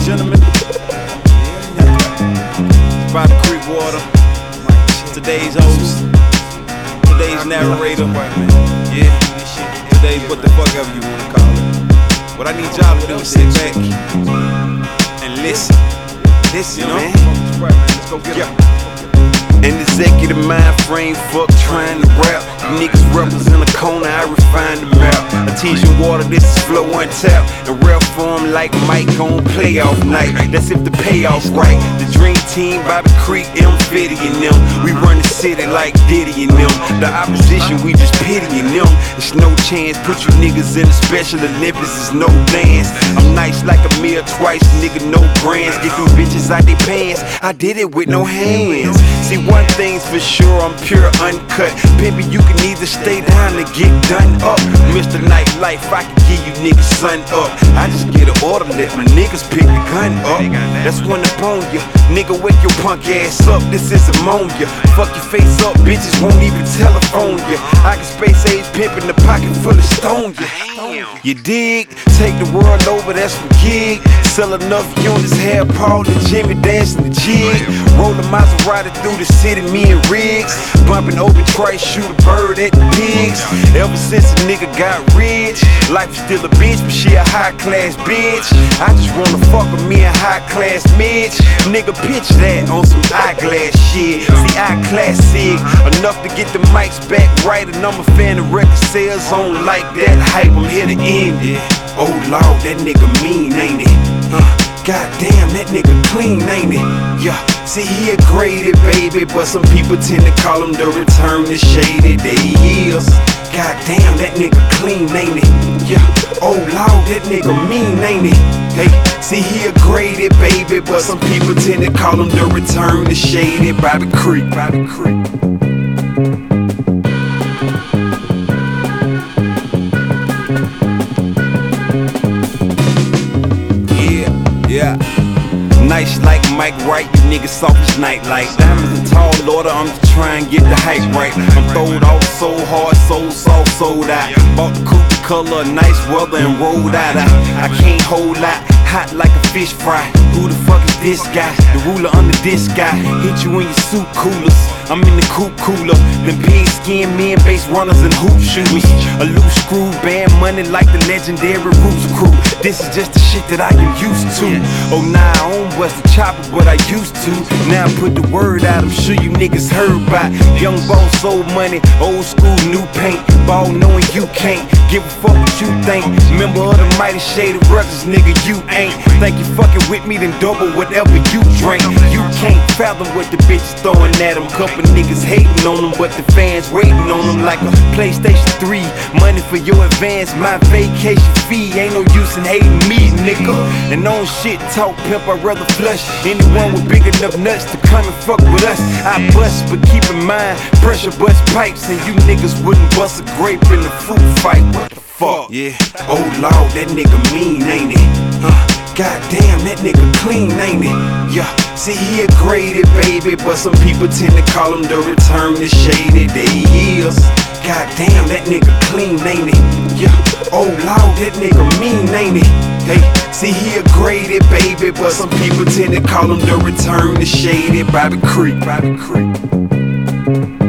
gentlemen, Bobby Creek Water, today's host, today's narrator, yeah, today's what the fuck ever you wanna call it. What I need y'all to do is sit back and listen, you know? Let's go get it. An executive mind frame, fuck trying to rap. You niggas rappers in the corner, I refine the map. Artesian water, this is flow untapped. In rare form like Mike on playoff night. That's if the payoff's right. The dream team, Bobby Creek, M. Fitty and them. We run the city like Diddy and them. The opposition, we just pitying them. It's no chance, put you niggas in the Special Olympics, it's no dance. I'm nice like a meal twice, nigga, no brands. Get them bitches out they pants, I did it with no hands. See, one thing's for sure, I'm pure uncut. Pimpin', you can either stay down or get done up. Mr. Nightlife, I can give you niggas sun up. I just get an order, let my niggas pick the gun up. That's one upon you. Nigga, wake your punk ass up, this is ammonia. Fuck your face up, bitches won't even telephone you. I can space age pimpin' the pocket full of stone you. You dig? Take the world over, that's my gig. Sell enough units, have Paul and Jimmy dancing the jig. Roll a Maserati through the city, me and Riggs. Bumping over twice, shoot a bird at the pigs. Ever since a nigga got rich, life is still a bitch, but she a high class bitch. I just wanna fuck with me a high class Mitch. Nigga, pitch that on some eyeglass shit. See, eye classic, enough to get the mics back right. And I'm a fan of record sales, on like that hype, I'm here to end it. Oh Lord, that nigga mean, ain't it? Goddamn, that nigga clean, ain't it? Yeah, see he a graded baby, but some people tend to call him the return to shady. There he is. Goddamn, that nigga clean, ain't it? Yeah, oh Lord, that nigga mean, ain't it? Hey, see he a graded baby, but some people tend to call him the return to shady. Bobby Creek, Bobby Creek. Yeah, nice like Mike Wright, you niggas soft as nightlight. Diamonds and tall order, I'm just trying to get the hype right. I'm throwed off so hard, so soft, sold out. Bought the coupe color, nice weather and rolled out. I can't hold out, hot like a fish fry. Who the fuck is this guy? The ruler under this guy. Hit you in your suit coolers, I'm in the coupe cooler. Them pig skin men, base runners and hoop shooters. A loose screw band, money like the legendary Roots Crew. This is just the shit that I am used to. Oh nah, I don't bust the chopper, but I used to. Now I put the word out, I'm sure you niggas heard about. Young boss, old money, old school, new paint. Ball knowing you can't give a fuck what you think. Member of the Mighty Shaded Records, nigga, you ain't. Think you fucking with me, then double whatever you drink. You can't fathom what the bitches throwing at them. Couple niggas hating on them, but the fans waiting on them like a PlayStation 3. Money for your advance, my vacation fee. Ain't no use in hating me, nigga. And on shit talk pimp, I'd rather flush anyone with big enough nuts to come and fuck with us. I bust, but keep in mind, pressure bust pipes, and you niggas wouldn't bust a grape in the fruit fight. What the fuck? Yeah. Oh Lord, that nigga mean, ain't it? Goddamn, that nigga clean, ain't it? Yeah, see he a graded baby, but some people tend to call him the return to shady. There he is. Goddamn, that nigga clean, ain't it? Yeah, oh Lord, that nigga mean, ain't it? Hey, see he a graded baby, but some people tend to call him the return to shady. Bobby Creek, Bobby Creek.